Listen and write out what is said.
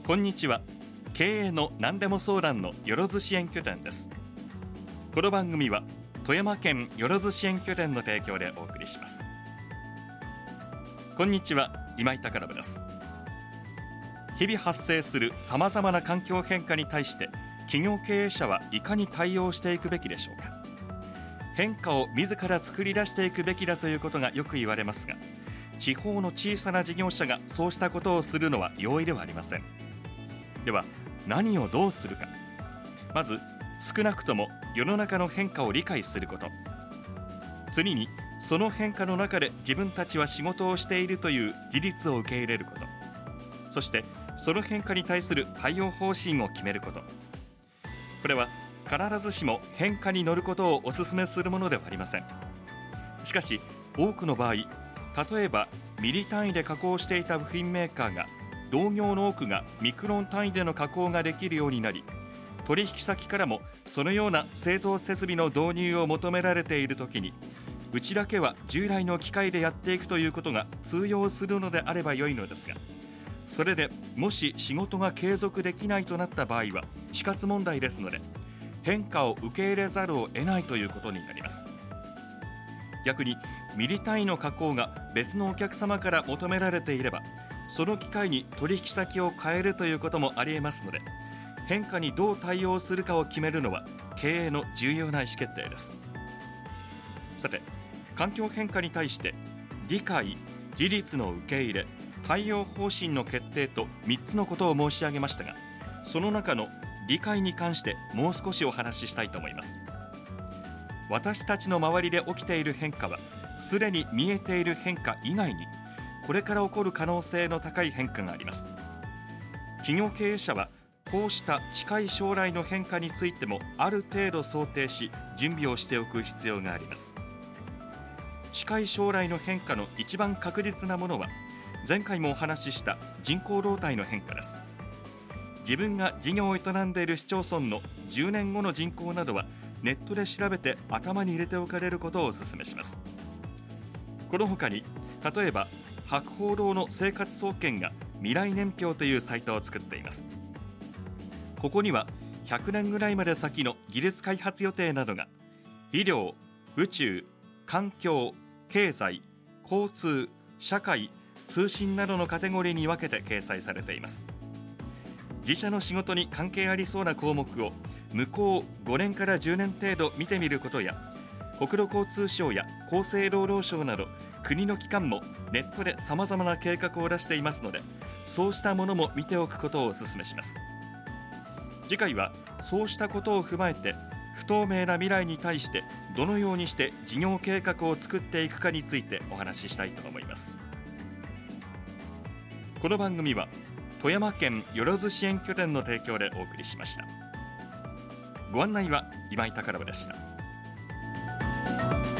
こんにちは。経営の何でも相談のよろず支援拠点です。この番組は富山県よろず支援拠点の提供でお送りします。こんにちは、今井孝信です。日々発生するさまざまな環境変化に対して企業経営者はいかに対応していくべきでしょうか。変化を自ら作り出していくべきだということがよく言われますが、地方の小さな事業者がそうしたことをするのは容易ではありません。では何をどうするか。まず少なくとも世の中の変化を理解すること、次にその変化の中で自分たちは仕事をしているという事実を受け入れること、そしてその変化に対する対応方針を決めること。これは必ずしも変化に乗ることをお勧めするものではありません。しかし多くの場合、例えばミリ単位で加工していた部品メーカーが同業の多くがミクロン単位での加工ができるようになり、取引先からもそのような製造設備の導入を求められているときに、うちだけは従来の機械でやっていくということが通用するのであれば良いのですが、それでもし仕事が継続できないとなった場合は死活問題ですので、変化を受け入れざるを得ないということになります。逆にミリ単位の加工が別のお客様から求められていれば、その機会に取引先を変えるということもありえますので、変化にどう対応するかを決めるのは経営の重要な意思決定です。さて、環境変化に対して理解、事実の受け入れ、対応方針の決定と3つのことを申し上げましたが、その中の理解に関してもう少しお話ししたいと思います。私たちの周りで起きている変化は、すでに見えている変化以外にこれから起こる可能性の高い変化があります。企業経営者はこうした近い将来の変化についてもある程度想定し準備をしておく必要があります。近い将来の変化の一番確実なものは、前回もお話しした人口動態の変化です。自分が事業を営んでいる市町村の10年後の人口などはネットで調べて頭に入れておかれることをお勧めします。この他に、例えば博報堂の生活総研が未来年表というサイトを作っています。ここには100年ぐらいまで先の技術開発予定などが医療、宇宙、環境、経済、交通、社会、通信などのカテゴリーに分けて掲載されています。自社の仕事に関係ありそうな項目を向こう5年から10年程度見てみることや、国土交通省や厚生労働省など国の機関もネットでさまざまな計画を出していますので、そうしたものも見ておくことをお勧めします。次回はそうしたことを踏まえて、不透明な未来に対してどのようにして事業計画を作っていくかについてお話ししたいと思います。この番組は富山県よろず支援拠点の提供でお送りしました。ご案内は今井孝信でした。